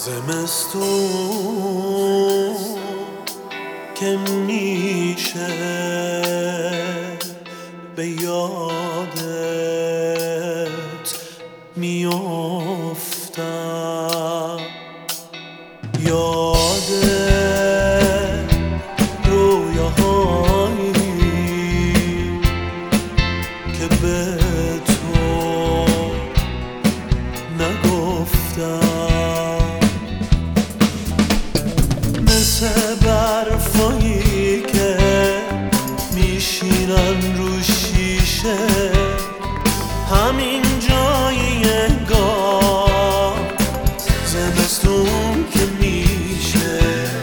زمستون که میشه به یادت میافتم، یاد رویاهایی که به تو نگفتم، مثل برفایی که میشینن رو شیشه همین جایی انگار زمستون که میشه،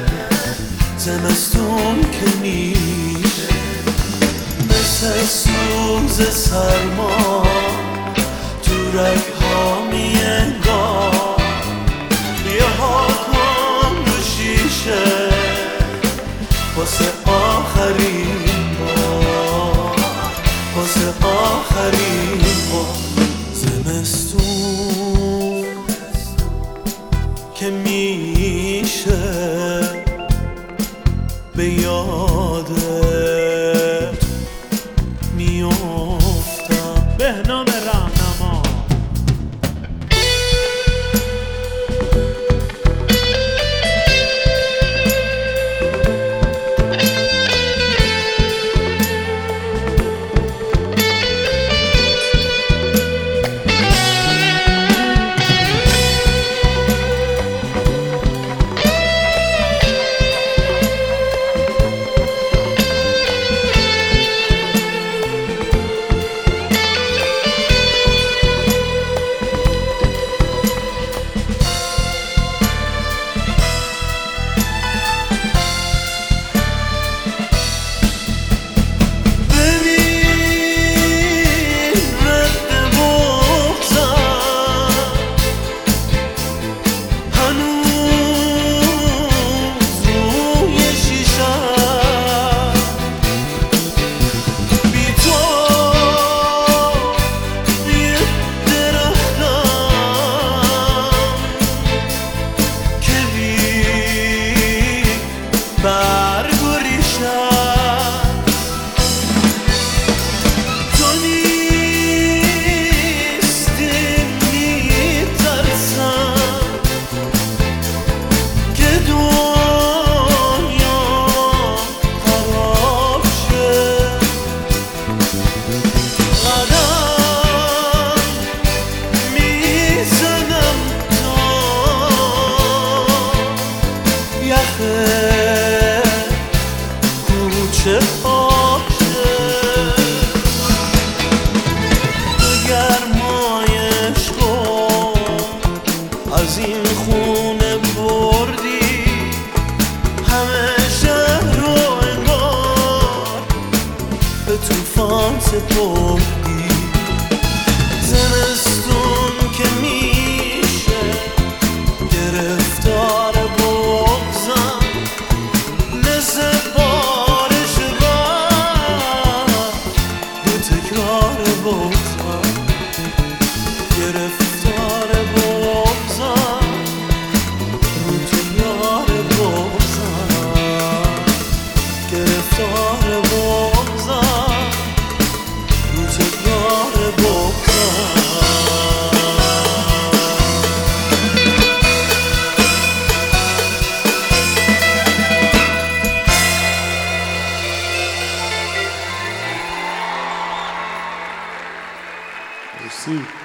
زمستون که میشه، مثل سوز سرما تو رگ‌ها میانگار، یه ها کن رو شیشه واسه آخرین بار، واسه آخرین بار. زمستون که میشه به یادت میافتم. بهنام راهنما. کوچه آشه تو گرمای عشقو از این خونه بردی، همه شهر رو انگار به طوفان سپردی. زمستون که میشه گرفتار بغضم، مثل بارش برف دو تکرار بغضم، گرفتار بغضم رو تکرار بغضم، گرفتار بغضم رو تکرار بغضم. Sim.